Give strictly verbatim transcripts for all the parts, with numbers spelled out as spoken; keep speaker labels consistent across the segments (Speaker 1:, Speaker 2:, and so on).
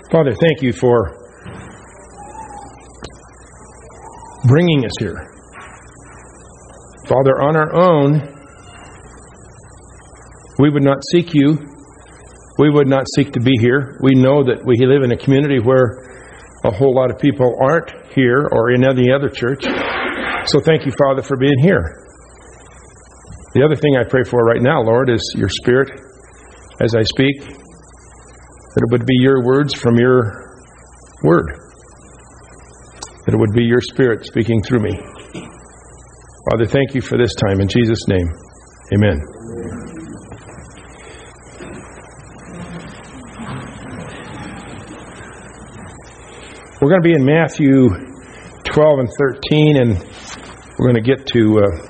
Speaker 1: Father, thank you for bringing us here. Father, on our own, we would not seek you. We would not seek to be here. We know that we live in a community where a whole lot of people aren't here or in any other church. So thank you, Father, for being here. The other thing I pray for right now, Lord, is your Spirit as I speak, that it would be your words from your word. That it would be your Spirit speaking through me. Father, thank you for this time. In Jesus' name, amen. We're going to be in Matthew twelve and thirteen, and we're going to get to uh,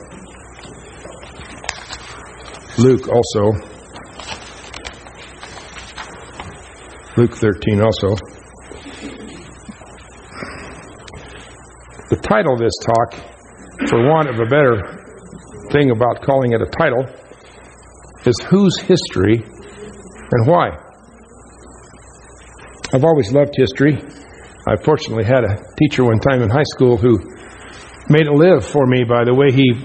Speaker 1: Luke also. Luke thirteen also. The title of this talk, for want of a better thing about calling it a title, is Whose History and Why? I've always loved history. I fortunately had a teacher one time in high school who made it live for me by the way he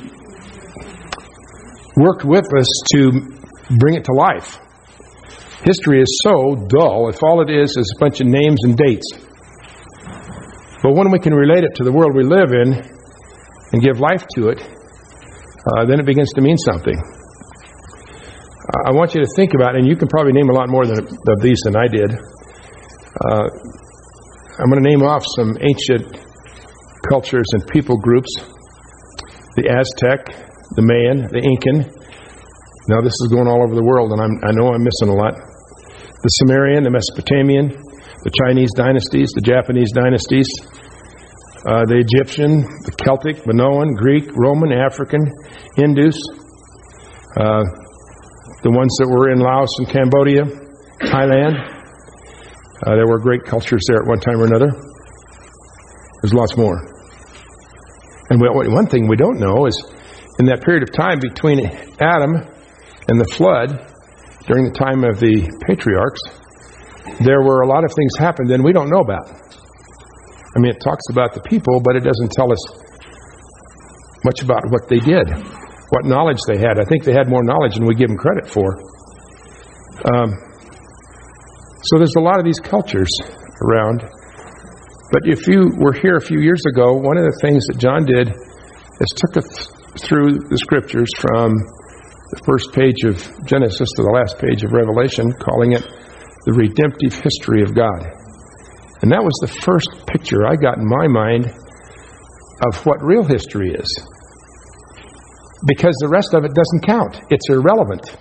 Speaker 1: worked with us to bring it to life. History is so dull if all it is is a bunch of names and dates. But when we can relate it to the world we live in and give life to it, uh, then it begins to mean something. Uh, I want you to think about it, and you can probably name a lot more than, of these than I did. Uh, I'm going to name off some ancient cultures and people groups. The Aztec, the Mayan, the Incan. Now this is going all over the world, and I'm, I know I'm missing a lot. The Sumerian, the Mesopotamian, the Chinese dynasties, the Japanese dynasties, uh, the Egyptian, the Celtic, Minoan, Greek, Roman, African, Indus, uh, the ones that were in Laos and Cambodia, Thailand. Uh, there were great cultures there at one time or another. There's lots more. And we, one thing we don't know is, in that period of time between Adam and the flood, during the time of the patriarchs, there were a lot of things happened that we don't know about. I mean, it talks about the people, but it doesn't tell us much about what they did, what knowledge they had. I think they had more knowledge than we give them credit for. Um, so there's a lot of these cultures around. But if you were here a few years ago, one of the things that John did is took us through the scriptures from the first page of Genesis to the last page of Revelation, calling it the redemptive history of God. And that was the first picture I got in my mind of what real history is. Because the rest of it doesn't count. It's irrelevant.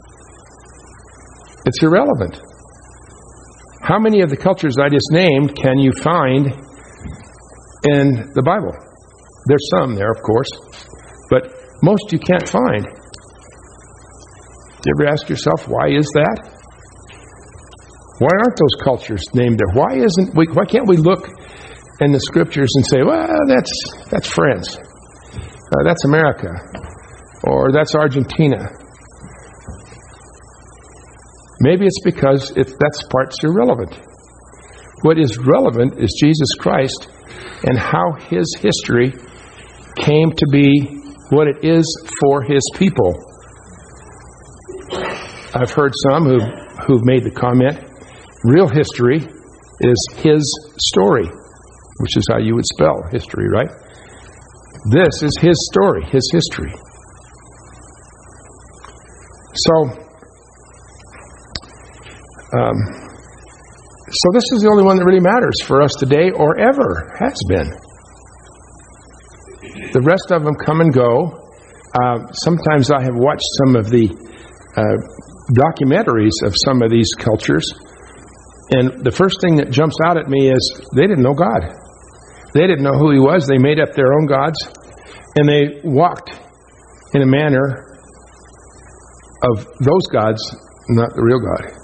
Speaker 1: It's irrelevant. How many of the cultures I just named can you find in the Bible? There's some there, of course, but most you can't find. Do you ever ask yourself, why is that? Why aren't those cultures named there? Why isn't we, why can't we look in the scriptures and say, well, that's that's France, uh, that's America, or that's Argentina? Maybe it's because it, that part's irrelevant. What is relevant is Jesus Christ and how His history came to be what it is for His people. I've heard some who, who've made the comment, real history is His story, which is how you would spell history, right? This is His story, His history. So, um, so this is the only one that really matters for us today, or ever has been. The rest of them come and go. Uh, sometimes I have watched some of the uh, documentaries of some of these cultures, and the first thing that jumps out at me is they didn't know God. They didn't know who He was. They made up their own gods, and they walked in a manner of those gods, not the real God.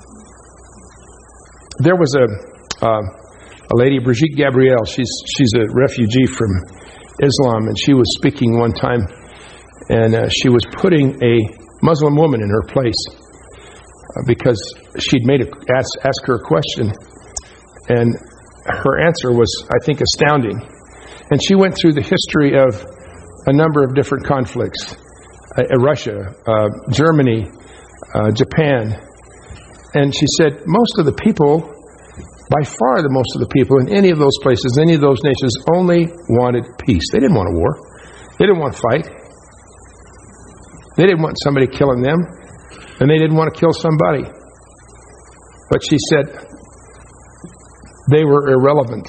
Speaker 1: There was a uh, a lady, Brigitte Gabriel. She's she's a refugee from Islam, and she was speaking one time, and uh, she was putting a Muslim woman in her place uh, because she'd made a ask, ask her a question, And her answer was, I think, astounding. And she went through the history of a number of different conflicts. Uh, Russia, uh, Germany, uh, Japan. And she said most of the people, by far the most of the people in any of those places, any of those nations, only wanted peace. They didn't want a war. They didn't want to fight. They didn't want somebody killing them. And they didn't want to kill somebody. But she said they were irrelevant.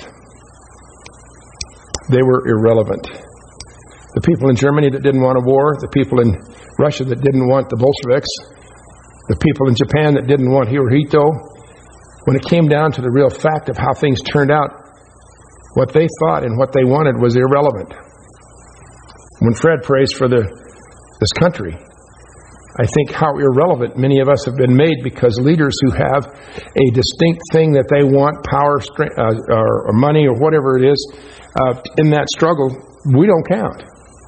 Speaker 1: They were irrelevant. The people in Germany that didn't want a war, the people in Russia that didn't want the Bolsheviks, the people in Japan that didn't want Hirohito, when it came down to the real fact of how things turned out, what they thought and what they wanted was irrelevant. When Fred prays for the this country, I think how irrelevant many of us have been made because leaders who have a distinct thing that they want, power, strength, uh, or, or money, or whatever it is, uh, in that struggle, we don't count.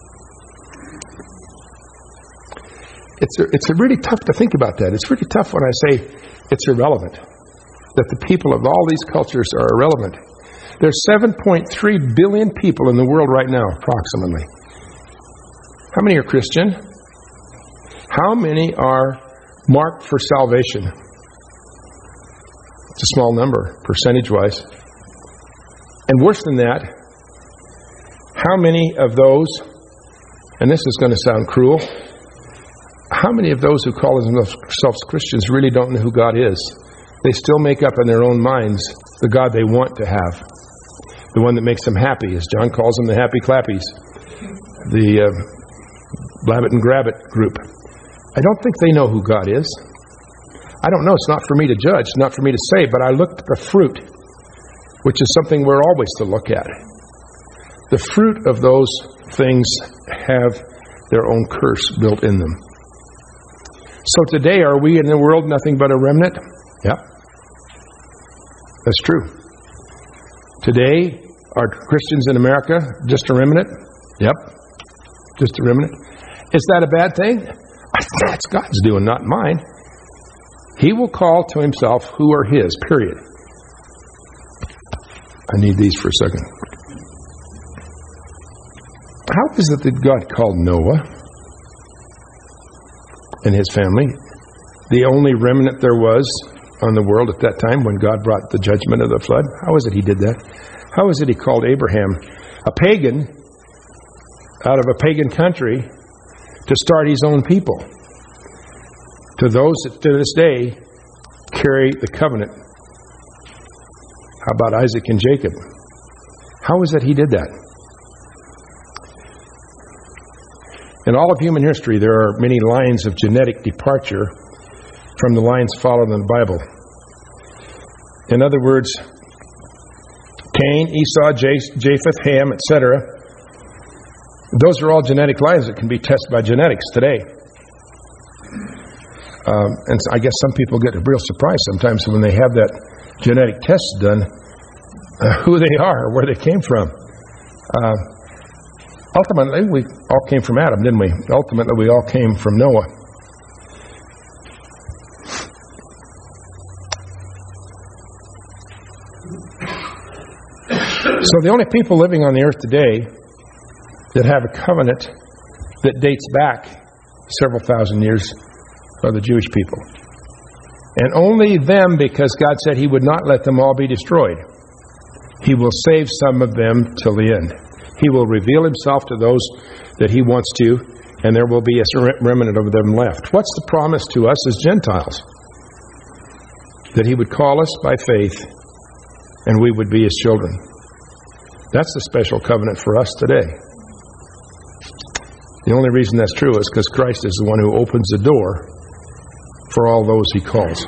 Speaker 1: It's a, it's a really tough to think about that. It's really tough when I say it's irrelevant, that the people of all these cultures are irrelevant. There's seven point three billion people in the world right now, approximately. How many are Christian? How many are marked for salvation? It's a small number, percentage-wise. And worse than that, how many of those, and this is going to sound cruel, how many of those who call themselves Christians really don't know who God is? They still make up in their own minds the God they want to have, the one that makes them happy, as John calls them, the happy clappies, the uh, blab it and grab it group. I don't think they know who God is. I don't know. It's not for me to judge. It's not for me to say. But I look at the fruit, which is something we're always to look at. The fruit of those things have their own curse built in them. So today, are we in the world nothing but a remnant? Yeah. That's true. Today, are Christians in America just a remnant? Yep. Just a remnant. Is that a bad thing? That's God's doing, not mine. He will call to himself who are his, period. I need these for a second. How is it that God called Noah and his family, the only remnant there was on the world at that time when God brought the judgment of the flood? How is it he did that? How is it he called Abraham, a pagan, out of a pagan country, to start his own people, to those that to this day carry the covenant? How about Isaac and Jacob? How is it he did that? In all of human history, there are many lines of genetic departure from the lines followed in the Bible. In other words, Cain, Esau, Japheth, Ham, et cetera, those are all genetic lines that can be tested by genetics today. Um, and I guess some people get a real surprise sometimes when they have that genetic test done, uh, who they are, where they came from. Uh, ultimately, we all came from Adam, didn't we? Ultimately, we all came from Noah. So the only people living on the earth today that have a covenant that dates back several thousand years are the Jewish people. And only them, because God said he would not let them all be destroyed. He will save some of them till the end. He will reveal himself to those that he wants to, and there will be a remnant of them left. What's the promise to us as Gentiles? That he would call us by faith, and we would be his children. That's the special covenant for us today. The only reason that's true is because Christ is the one who opens the door for all those he calls.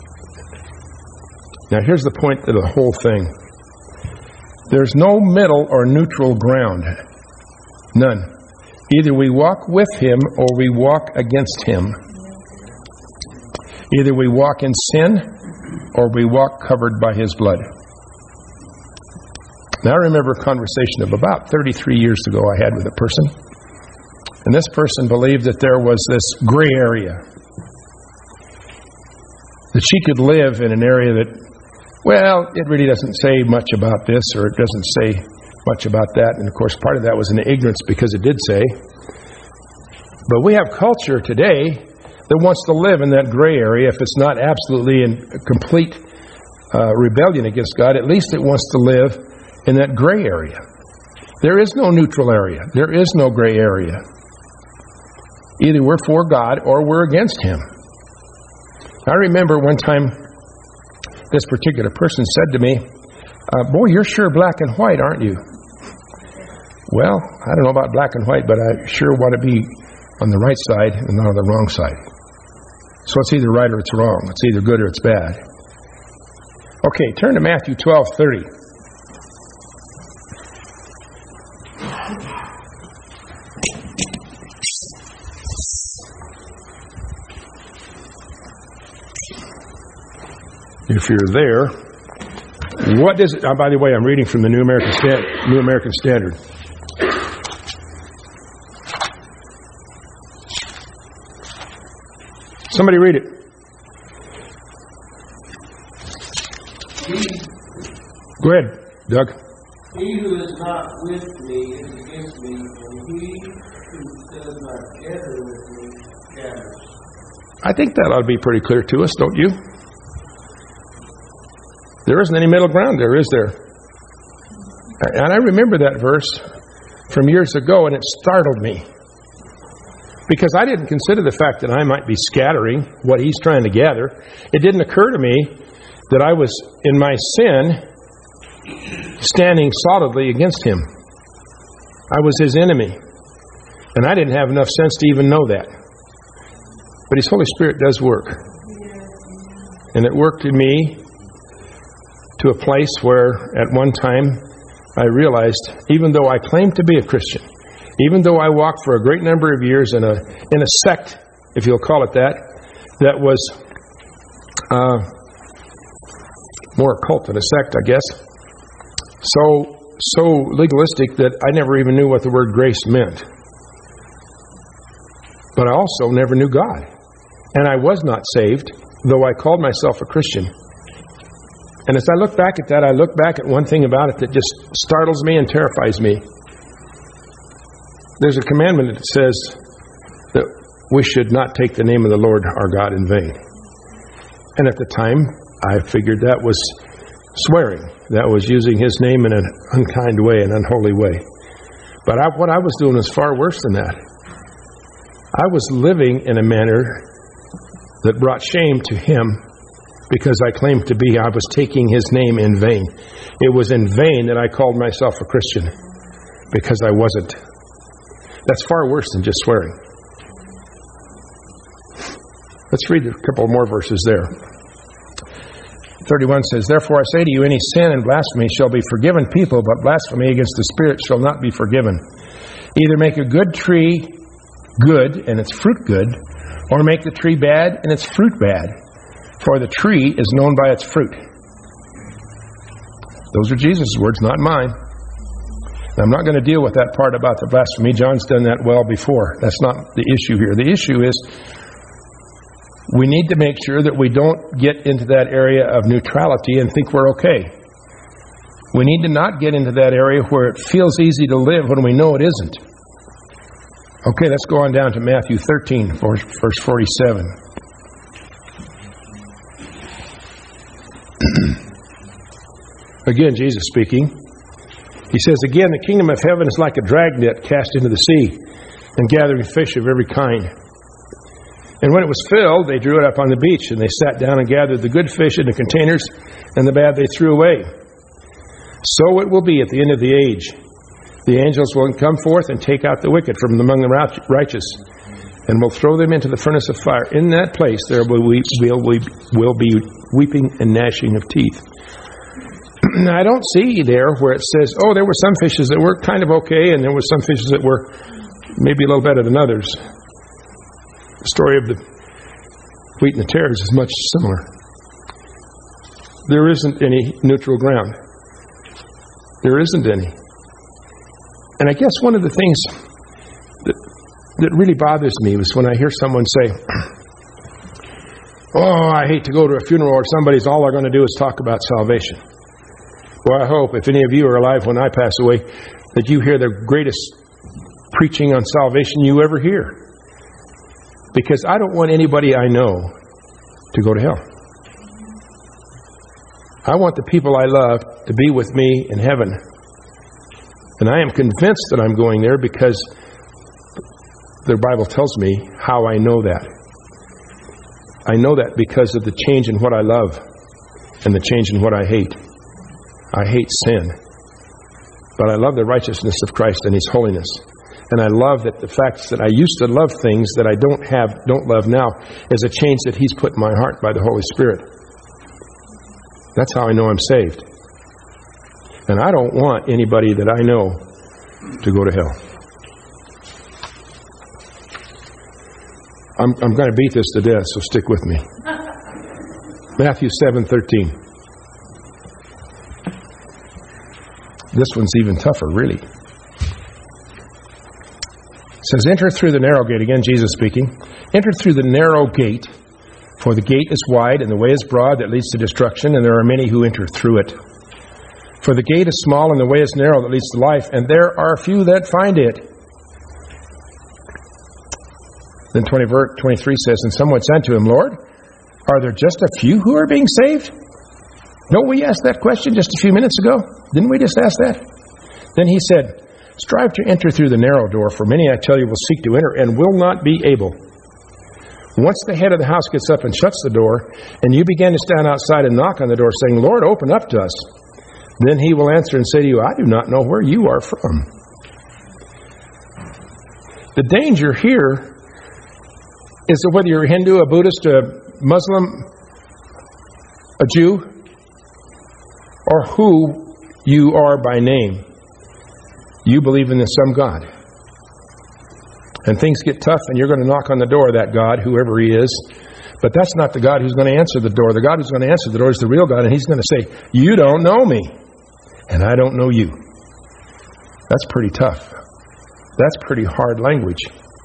Speaker 1: Now here's the point of the whole thing. There's no middle or neutral ground. None. Either we walk with him or we walk against him. Either we walk in sin or we walk covered by his blood. Now I remember a conversation of about thirty-three years ago I had with a person. And this person believed that there was this gray area. That she could live in an area that well, it really doesn't say much about this, or it doesn't say much about that. And of course, part of that was in ignorance because it did say. But we have culture today that wants to live in that gray area. If it's not absolutely in complete uh, rebellion against God, at least it wants to live in that gray area. There is no neutral area. There is no gray area. Either we're for God or we're against Him. I remember one time this particular person said to me, uh, boy, you're sure black and white, aren't you? Well, I don't know about black and white, but I sure want to be on the right side and not on the wrong side. So it's either right or it's wrong. It's either good or it's bad. Okay, turn to Matthew twelve thirty. If you're there, what does it... Oh, by the way, I'm reading from the New American Stand, New American Standard. Somebody read it.
Speaker 2: He,
Speaker 1: Go ahead, Doug.
Speaker 2: he who is not with me is against me, and he who does not gather with me scatters.
Speaker 1: I think that ought to be pretty clear to us, don't you? There isn't any middle ground there, is there? And I remember that verse from years ago, and it startled me. Because I didn't consider the fact that I might be scattering what he's trying to gather. It didn't occur to me that I was, in my sin, standing solidly against him. I was his enemy. And I didn't have enough sense to even know that. But his Holy Spirit does work. And it worked in me to a place where at one time I realized, even though I claimed to be a Christian, even though I walked for a great number of years in a in a sect, if you'll call it that, that was uh, more occult than a sect, I guess, so so legalistic that I never even knew what the word grace meant. But I also never knew God. And I was not saved, though I called myself a Christian. And as I look back at that, I look back at one thing about it that just startles me and terrifies me. There's a commandment that says that we should not take the name of the Lord our God in vain. And at the time, I figured that was swearing. That was using his name in an unkind way, an unholy way. But I, what I was doing was far worse than that. I was living in a manner that brought shame to him because I claimed to be, I was taking his name in vain. It was in vain that I called myself a Christian because I wasn't. That's far worse than just swearing. Let's read a couple more verses there. thirty-one says, "Therefore I say to you, any sin and blasphemy shall be forgiven people, but blasphemy against the Spirit shall not be forgiven. Either make a good tree good and its fruit good, or make the tree bad and its fruit bad. For the tree is known by its fruit." Those are Jesus' words, not mine. I'm not going to deal with that part about the blasphemy. John's done that well before. That's not the issue here. The issue is we need to make sure that we don't get into that area of neutrality and think we're okay. We need to not get into that area where it feels easy to live when we know it isn't. Okay, let's go on down to Matthew thirteen, verse forty-seven. Again, Jesus speaking. He says, "Again, the kingdom of heaven is like a dragnet cast into the sea and gathering fish of every kind. And when it was filled, they drew it up on the beach, and they sat down and gathered the good fish into containers, and the bad they threw away. So it will be at the end of the age. The angels will come forth and take out the wicked from among the righteous, and will throw them into the furnace of fire. In that place there will, we, will, we, will be weeping and gnashing of teeth." Now, I don't see there where it says, oh, there were some fishes that were kind of okay, and there were some fishes that were maybe a little better than others. The story of the wheat and the tares is much similar. There isn't any neutral ground. There isn't any. And I guess one of the things that, that really bothers me is when I hear someone say, Oh, I hate to go to a funeral where somebody's all they're going to do is talk about salvation. Well, I hope if any of you are alive when I pass away, that you hear the greatest preaching on salvation you ever hear. Because I don't want anybody I know to go to hell. I want the people I love to be with me in heaven. And I am convinced that I'm going there because the Bible tells me how I know that. I know that because of the change in what I love and the change in what I hate. I hate sin. But I love the righteousness of Christ and His holiness. And I love that the fact that I used to love things that I don't have, don't love now, is a change that He's put in my heart by the Holy Spirit. That's how I know I'm saved. And I don't want anybody that I know to go to hell. I'm, I'm going to beat this to death, so stick with me. Matthew seven thirteen. This one's even tougher, really. It says, enter through the narrow gate. Again, Jesus speaking. Enter through the narrow gate, for the gate is wide and the way is broad that leads to destruction, and there are many who enter through it. For the gate is small and the way is narrow that leads to life, and there are few that find it. Then twenty, verse twenty-three says, and someone said to him, Lord, are there just a few who are being saved? Don't we ask that question just a few minutes ago? Didn't we just ask that? Then he said, strive to enter through the narrow door, for many, I tell you, will seek to enter and will not be able. Once the head of the house gets up and shuts the door, and you begin to stand outside and knock on the door, saying, Lord, open up to us, then he will answer and say to you, I do not know where you are from. The danger here is that whether you're a Hindu, a Buddhist, a Muslim, a Jew, or who you are by name, you believe in some God. And things get tough and you're going to knock on the door of that God, whoever He is. But that's not the God who's going to answer the door. The God who's going to answer the door is the real God, and He's going to say, you don't know me, and I don't know you. That's pretty tough. That's pretty hard language.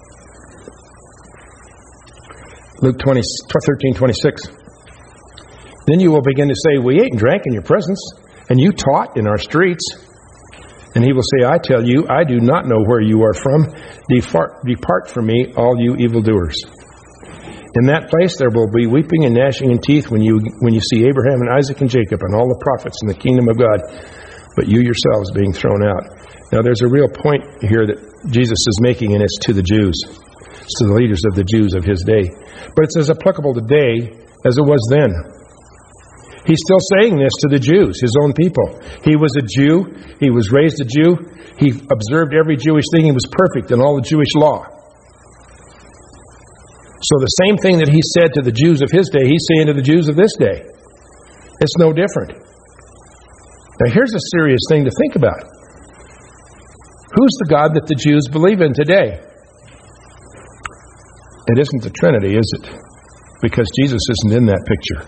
Speaker 1: Luke thirteen twenty-six. Then you will begin to say, we ate and drank in your presence, and you taught in our streets. And he will say, I tell you, I do not know where you are from. Depart, depart from me, all you evildoers. In that place there will be weeping and gnashing of teeth when you when you see Abraham and Isaac and Jacob and all the prophets in the kingdom of God, but you yourselves being thrown out. Now there's a real point here that Jesus is making, and it's to the Jews. It's to the leaders of the Jews of His day. But it's as applicable today as it was then. He's still saying this to the Jews, His own people. He was a Jew. He was raised a Jew. He observed every Jewish thing. He was perfect in all the Jewish law. So the same thing that He said to the Jews of His day, He's saying to the Jews of this day. It's no different. Now here's a serious thing to think about. Who's the God that the Jews believe in today? It isn't the Trinity, is it? Because Jesus isn't in that picture.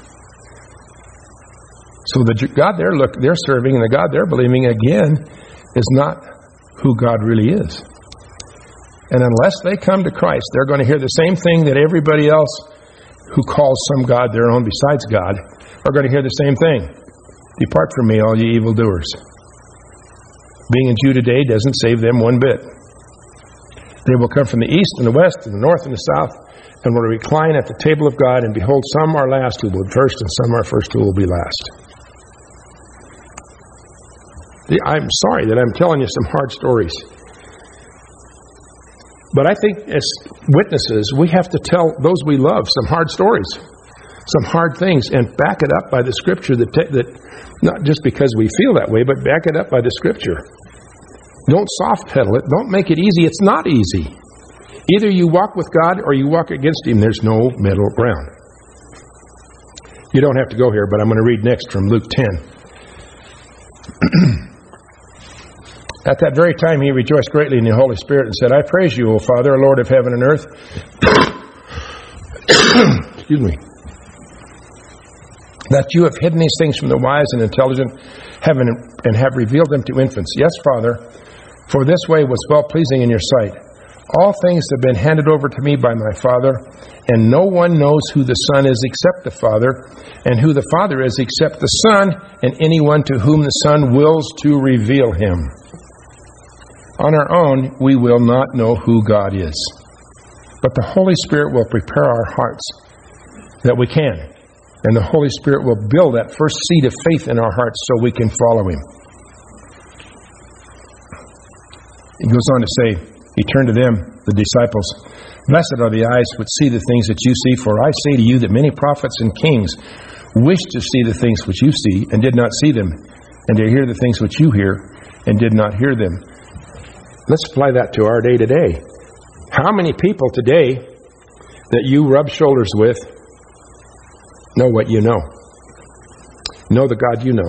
Speaker 1: So the God they're look they're serving and the God they're believing, again, is not who God really is. And unless they come to Christ, they're going to hear the same thing that everybody else who calls some God their own besides God are going to hear the same thing. Depart from me, all ye evildoers. Being a Jew today doesn't save them one bit. They will come from the east and the west and the north and the south, and will recline at the table of God, and behold, some are last who will be first, and some are first who will be last. I'm sorry that I'm telling you some hard stories. But I think as witnesses, we have to tell those we love some hard stories, some hard things, and back it up by the Scripture, that, te- that not just because we feel that way, but back it up by the Scripture. Don't soft pedal it. Don't make it easy. It's not easy. Either you walk with God or you walk against Him. There's no middle ground. You don't have to go here, but I'm going to read next from Luke ten. At that very time he rejoiced greatly in the Holy Spirit and said, I praise you, O Father, Lord of heaven and earth. Excuse me. That you have hidden these things from the wise and intelligent heaven and have revealed them to infants. Yes, Father, for this way was well-pleasing in your sight. All things have been handed over to me by my Father, and no one knows who the Son is except the Father, and who the Father is except the Son, and anyone to whom the Son wills to reveal him. On our own, we will not know who God is. But the Holy Spirit will prepare our hearts that we can. And the Holy Spirit will build that first seed of faith in our hearts so we can follow him. He goes on to say, he turned to them, the disciples, "Blessed are the eyes which see the things that you see, for I say to you that many prophets and kings wished to see the things which you see and did not see them, and to hear the things which you hear and did not hear them." Let's apply that to our day today. How many people today that you rub shoulders with know what you know? Know the God you know.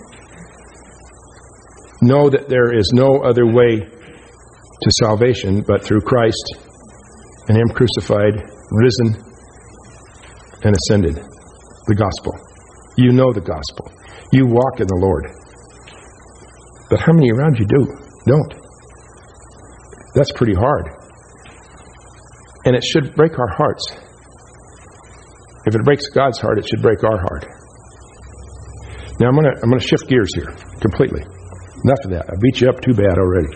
Speaker 1: Know that there is no other way to salvation but through Christ and him crucified, risen, and ascended. The gospel. You know the gospel. You walk in the Lord. But how many around you do? Don't. That's pretty hard. And it should break our hearts. If it breaks God's heart, it should break our heart. Now I'm gonna I'm gonna shift gears here completely. Enough of that. I beat you up too bad already.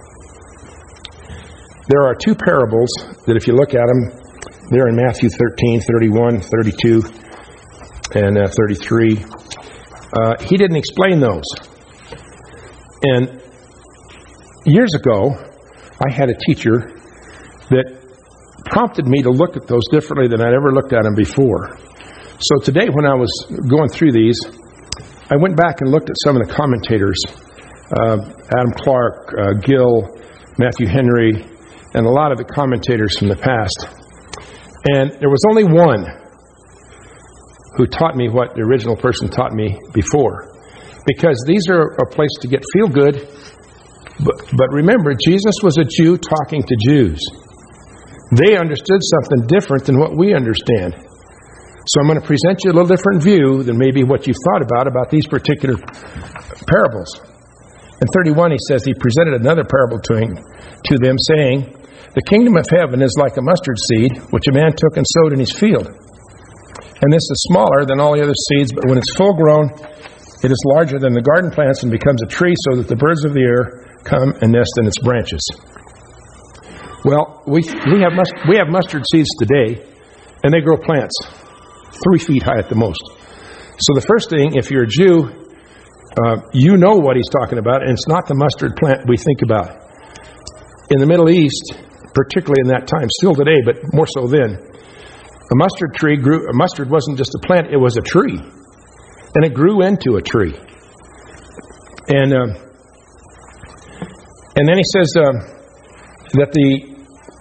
Speaker 1: There are two parables that if you look at them, they're in Matthew thirteen, thirty-one, thirty-two, and uh, thirty-three. Uh, he didn't explain those. And years ago, I had a teacher that prompted me to look at those differently than I'd ever looked at them before. So today when I was going through these, I went back and looked at some of the commentators, uh, Adam Clark, uh, Gill, Matthew Henry, and a lot of the commentators from the past. And there was only one who taught me what the original person taught me before. Because these are a place to get feel good. But, but remember, Jesus was a Jew talking to Jews. They understood something different than what we understand. So I'm going to present you a little different view than maybe what you've thought about, about these particular parables. In thirty-one, he says, he presented another parable to, him, to them, saying, "The kingdom of heaven is like a mustard seed, which a man took and sowed in his field. And this is smaller than all the other seeds, but when it's full grown, it is larger than the garden plants and becomes a tree, so that the birds of the air come and nest in its branches." Well, we we have must, we have mustard seeds today, and they grow plants three feet high at the most. So the first thing, if you're a Jew, uh, you know what he's talking about, and it's not the mustard plant we think about. In the Middle East, particularly in that time, still today, but more so then, a mustard tree grew. A mustard wasn't just a plant; it was a tree, and it grew into a tree. And uh, and then he says uh, that the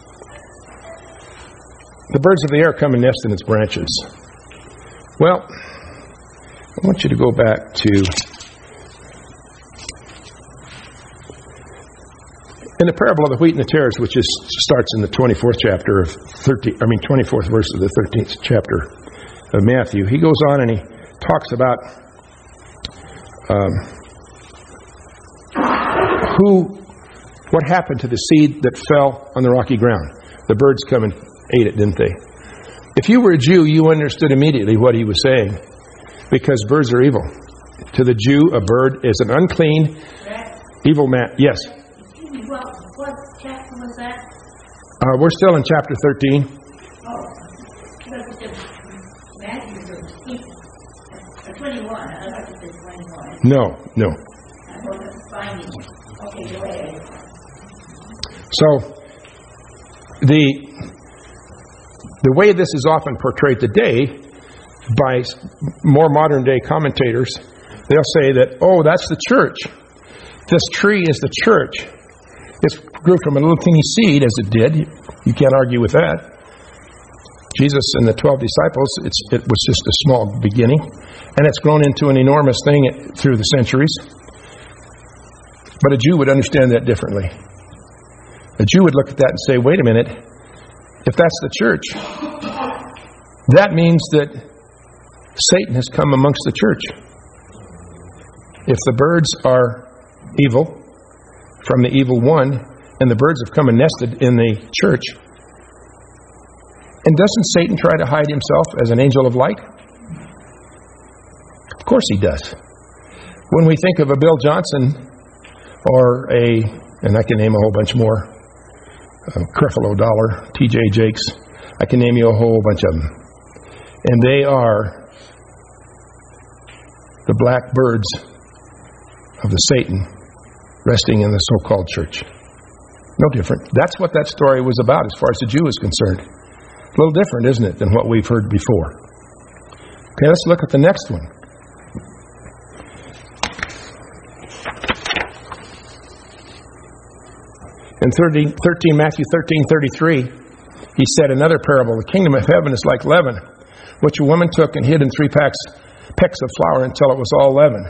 Speaker 1: the birds of the air come and nest in its branches. Well, I want you to go back to in the parable of the wheat and the tares, which is starts in the twenty-fourth chapter of thirteen. I mean, twenty-fourth verse of the thirteenth chapter of Matthew. He goes on and he talks about um, who, what happened to the seed that fell on the rocky ground. The birds come and ate it, didn't they? If you were a Jew, you understood immediately what he was saying, because birds are evil. To the Jew, a bird is an unclean, evil man. Yes.
Speaker 3: What, what chapter was that?
Speaker 1: Uh, we're still in chapter thirteen.
Speaker 3: Oh, Matthew twenty-one. I thought you said twenty-one.
Speaker 1: No, no.
Speaker 3: I wasn't finding it. Okay, go ahead.
Speaker 1: So, the the way this is often portrayed today by more modern day commentators, they'll say that, oh, that's the church. This tree is the church. It grew from a little teeny seed, as it did. You can't argue with that. Jesus and the twelve disciples, it's, it was just a small beginning, and it's grown into an enormous thing through the centuries. But a Jew would understand that differently. A Jew would look at that and say, wait a minute, if that's the church, that means that Satan has come amongst the church. If the birds are evil, from the evil one, and the birds have come and nested in the church. And doesn't Satan try to hide himself as an angel of light? Of course he does. When we think of a Bill Johnson or a, and I can name a whole bunch more, uh, Creflo Dollar, T J Jakes, I can name you a whole bunch of them. And they are the black birds of the Satan resting in the so-called church. No different. That's what that story was about as far as the Jew is concerned. A little different, isn't it, than what we've heard before. Okay, let's look at the next one. In thirteen, Matthew thirteen thirty-three, he said another parable. The kingdom of heaven is like leaven, which a woman took and hid in three packs, pecks of flour until it was all leaven.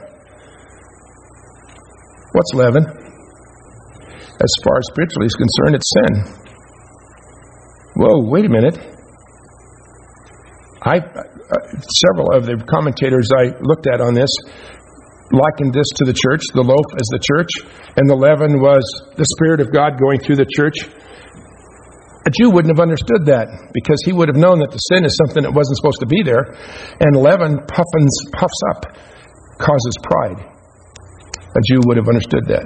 Speaker 1: What's leaven? As far as spiritually is concerned, it's sin. Whoa, wait a minute. I, uh, several of the commentators I looked at on this likened this to the church, the loaf as the church, and the leaven was the Spirit of God going through the church. A Jew wouldn't have understood that because he would have known that the sin is something that wasn't supposed to be there, and leaven puffins, puffs up, causes pride. A Jew would have understood that.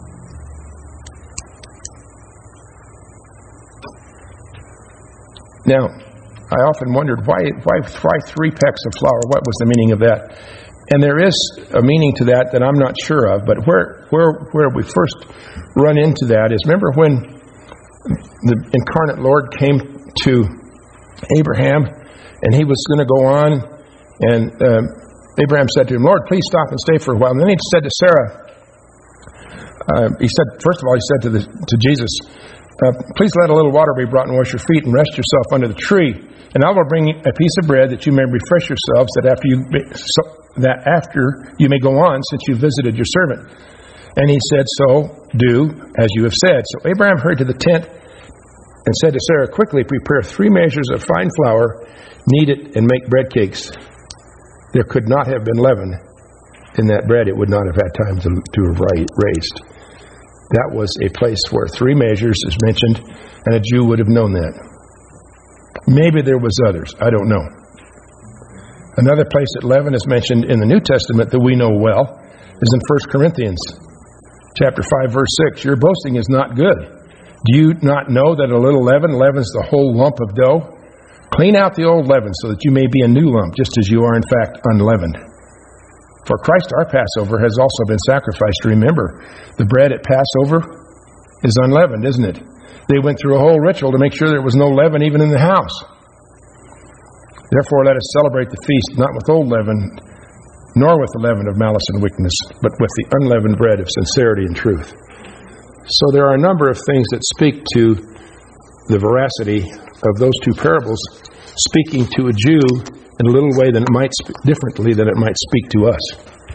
Speaker 1: Now, I often wondered why, why, why three pecks of flour? What was the meaning of that? And there is a meaning to that that I'm not sure of. But where where where we first run into that is, remember when the incarnate Lord came to Abraham, and he was going to go on, and um, Abraham said to him, "Lord, please stop and stay for a while." And then he said to Sarah, uh, he said, first of all, he said to the to Jesus, Uh, please let a little water be brought and wash your feet and rest yourself under the tree. And I will bring a piece of bread that you may refresh yourselves, that after you so, that after you may go on, since you visited your servant. And he said, so do as you have said. So Abraham hurried to the tent and said to Sarah, quickly prepare three measures of fine flour, knead it, and make bread cakes. There could not have been leaven in that bread. It would not have had time to, to have raised. That was a place where three measures is mentioned, and a Jew would have known that. Maybe there was others. I don't know. Another place that leaven is mentioned in the New Testament that we know well is in First Corinthians chapter five, verse six. Your boasting is not good. Do you not know that a little leaven leavens the whole lump of dough? Clean out the old leaven so that you may be a new lump, just as you are in fact unleavened. For Christ our Passover has also been sacrificed. Remember, the bread at Passover is unleavened, isn't it? They went through a whole ritual to make sure there was no leaven even in the house. Therefore, let us celebrate the feast not with old leaven, nor with the leaven of malice and wickedness, but with the unleavened bread of sincerity and truth. So there are a number of things that speak to the veracity of those two parables, speaking to a Jew in a little way than it might sp- differently than it might speak to us.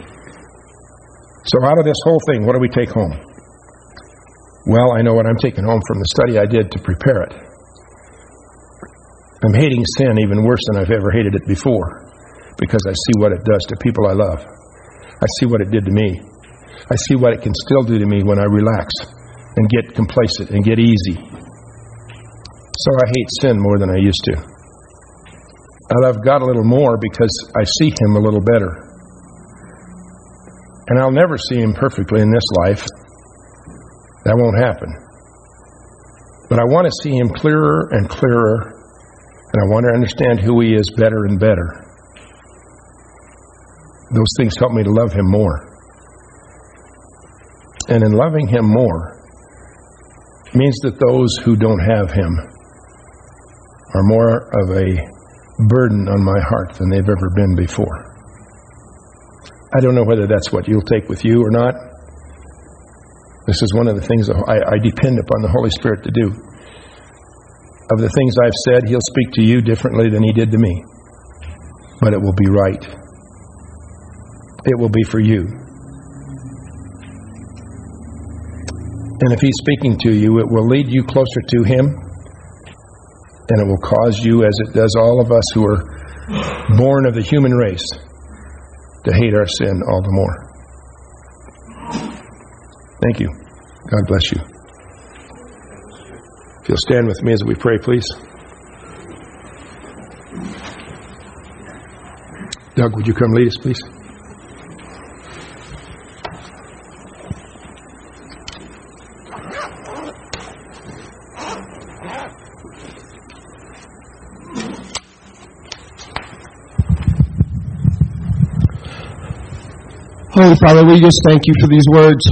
Speaker 1: So out of this whole thing, what do we take home? Well, I know what I'm taking home from the study I did to prepare it. I'm hating sin even worse than I've ever hated it before, because I see what it does to people I love. I see what it did to me. I see what it can still do to me when I relax and get complacent and get easy. So I hate sin more than I used to. I love God a little more because I see Him a little better. And I'll never see Him perfectly in this life. That won't happen. But I want to see Him clearer and clearer, and I want to understand who He is better and better. Those things help me to love Him more. And in loving Him more means that those who don't have Him are more of a burden on my heart than they've ever been before. I don't know whether that's what you'll take with you or not. This is one of the things that I, I depend upon the Holy Spirit to do. Of the things I've said, He'll speak to you differently than He did to me. But it will be right. It will be for you. And if He's speaking to you, it will lead you closer to Him. And it will cause you, as it does all of us who are born of the human race, to hate our sin all the more. Thank you. God bless you. If you'll stand with me as we pray, please. Doug, would you come lead us, please?
Speaker 4: Holy Father, we just thank you for these words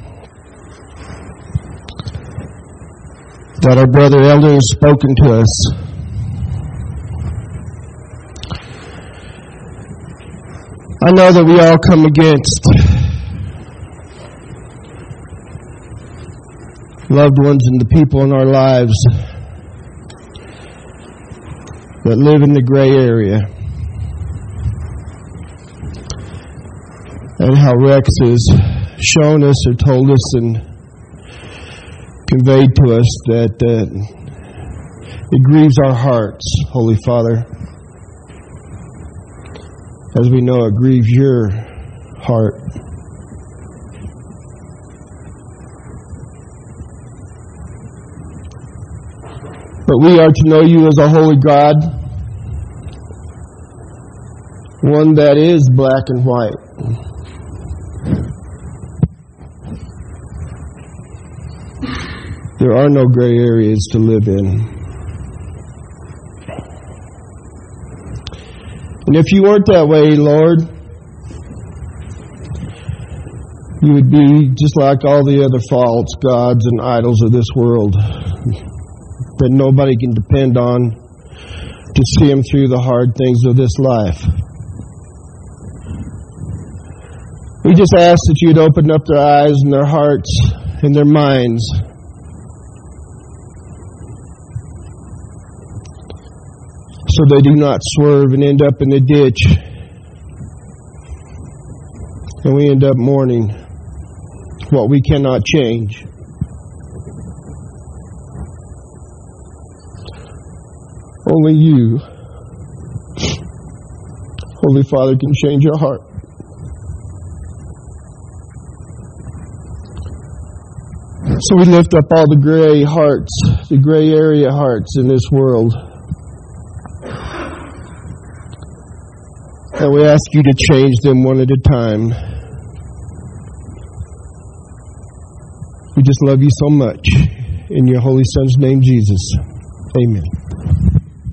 Speaker 4: that our brother elder has spoken to us. I know that we all come against loved ones and the people in our lives that live in the gray area. And how Rex has shown us or told us and conveyed to us that uh, it grieves our hearts, Holy Father. As we know, it grieves your heart. But we are to know you as a holy God, one that is black and white. There are no gray areas to live in. And if you weren't that way, Lord, you would be just like all the other false gods and idols of this world that nobody can depend on to see them through the hard things of this life. We just ask that you'd open up their eyes and their hearts and their minds so they do not swerve and end up in the ditch and we end up mourning what we cannot change. Only you, Holy Father, can change your heart. So we lift up all the gray hearts, the gray area hearts in this world. And we ask you to change them one at a time. We just love you so much. In your Holy Son's name, Jesus. Amen.